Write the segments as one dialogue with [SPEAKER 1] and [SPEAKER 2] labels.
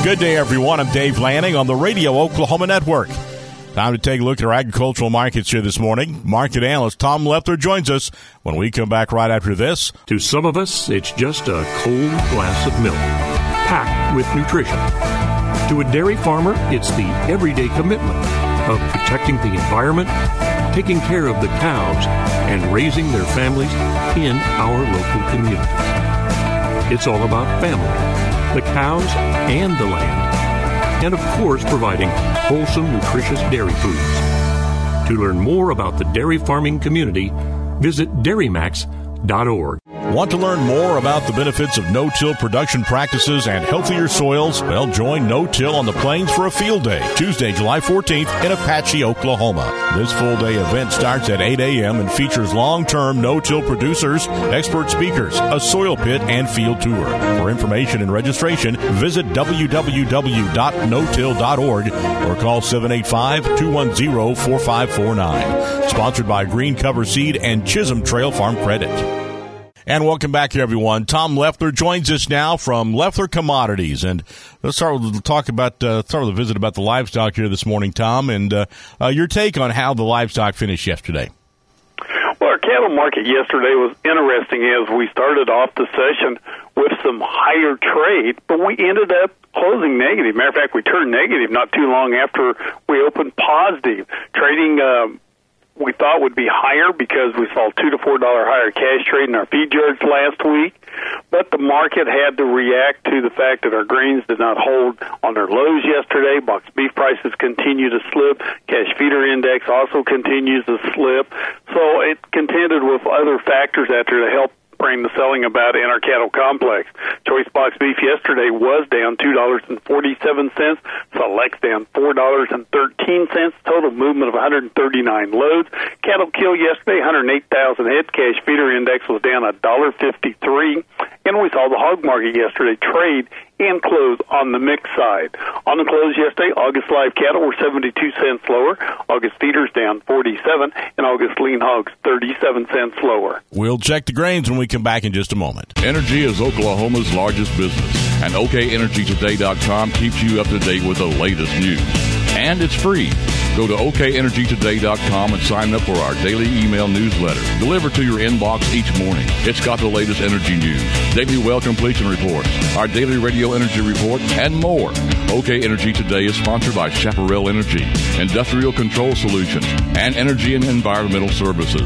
[SPEAKER 1] Good day, everyone. I'm Dave Lanning on the Radio Oklahoma Network. Time to take a look at our agricultural markets here this morning. Market analyst Tom Leffler joins us when we come back right after this.
[SPEAKER 2] To some of us, it's just a cold glass of milk, packed with nutrition. To a dairy farmer, it's the everyday commitment of protecting the environment, taking care of the cows, and raising their families in our local communities. It's all about family, the cows, and the land. And, of course, providing wholesome, nutritious dairy foods. To learn more about the dairy farming community, visit dairymax.org.
[SPEAKER 1] Want to learn more about the benefits of no-till production practices and healthier soils? Well, join No-Till on the Plains for a field day, Tuesday, July 14th in Apache, Oklahoma. This full-day event starts at 8 a.m. and features long-term no-till producers, expert speakers, a soil pit, and field tour. For information and registration, visit www.notill.org or call 785-210-4549. Sponsored by Green Cover Seed and Chisholm Trail Farm Credit. And welcome back here, everyone. Tom Leffler joins us now from Leffler Commodities. And let's start with a visit about the livestock here this morning, Tom, and your take on how the livestock finished yesterday.
[SPEAKER 3] Well, our cattle market yesterday was interesting as we started off the session with some higher trade, but we ended up closing negative. Matter of fact, we turned negative not too long after we opened positive. Trading we thought would be higher because we saw $2 to $4 higher cash trade in our feed yards last week, but the market had to react to the fact that our grains did not hold on their lows yesterday. Box beef prices continue to slip. Cash feeder index also continues to slip. So it contended with other factors out there to help bring the selling about in our cattle complex. Choice box beef yesterday was down $2.47. Select's down $4.13. Total movement of 139 loads. Cattle kill yesterday, 108,000 head. Cash feeder index was down $1.53. And we saw the hog market yesterday trade and close on the mix side. On the close yesterday, August live cattle were 72 cents lower. August feeders down 47, and August lean hogs 37 cents lower.
[SPEAKER 1] We'll check the grains when we come back in just a moment.
[SPEAKER 4] Energy is Oklahoma's largest business, and OKEnergyToday.com keeps you up to date with the latest news. And it's free. Go to OKEnergyToday.com and sign up for our daily email newsletter, delivered to your inbox each morning. It's got the latest energy news, daily well completion reports, our daily radio energy report, and more. OK Energy Today is sponsored by Chaparral Energy, Industrial Control Solutions, and Energy and Environmental Services.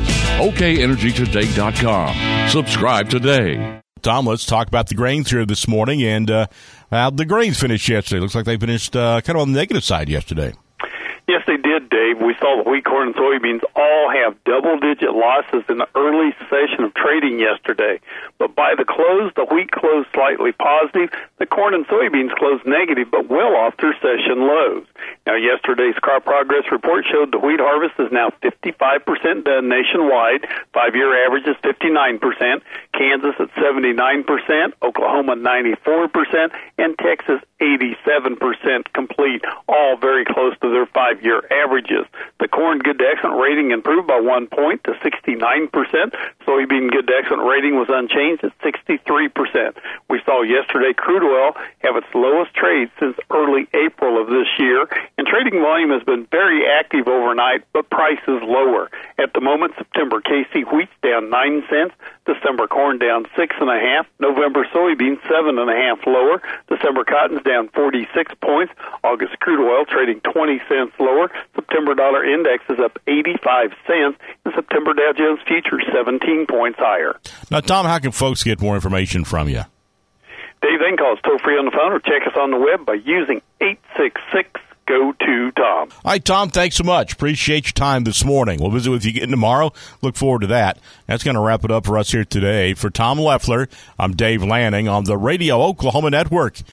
[SPEAKER 4] OKEnergyToday.com. Subscribe today.
[SPEAKER 1] Tom, let's talk about the grains here this morning, and how the grains finished yesterday. Looks like they finished kind of on the negative side yesterday.
[SPEAKER 3] Yes, they did, Dave. We saw the wheat, corn, and soybeans all have double-digit losses in the early session of trading yesterday. But by the close, the wheat closed slightly positive. The corn and soybeans closed negative, but well off their session lows. Now, yesterday's crop progress report showed the wheat harvest is now 55% done nationwide. 5-year average is 59%. Kansas at 79%. Oklahoma 94%. And Texas 87% complete, all very close to their 5-year averages. The corn good to excellent rating improved by 1 point to 69%. Soybean good to excellent rating was unchanged at 63%. We saw yesterday crude oil have its lowest trade since early April of this year, and trading volume has been very active overnight, but price is lower. At the moment, September KC wheat's down 9 cents, December corn down 6.5, November soybeans 7.5 lower, December cotton's down 46 points, August crude oil trading 20 cents lower, September dollar index is up 85 cents, and September Dow Jones futures 17 points higher.
[SPEAKER 1] Now, Tom, how can folks get more information from you?
[SPEAKER 3] Dave, they can call us toll-free on the phone or check us on the web by using 866-GO-TO-TOM.
[SPEAKER 1] All right, Tom, thanks so much. Appreciate your time this morning. We'll visit with you again tomorrow. Look forward to that. That's going to wrap it up for us here today. For Tom Leffler, I'm Dave Lanning on the Radio Oklahoma Network.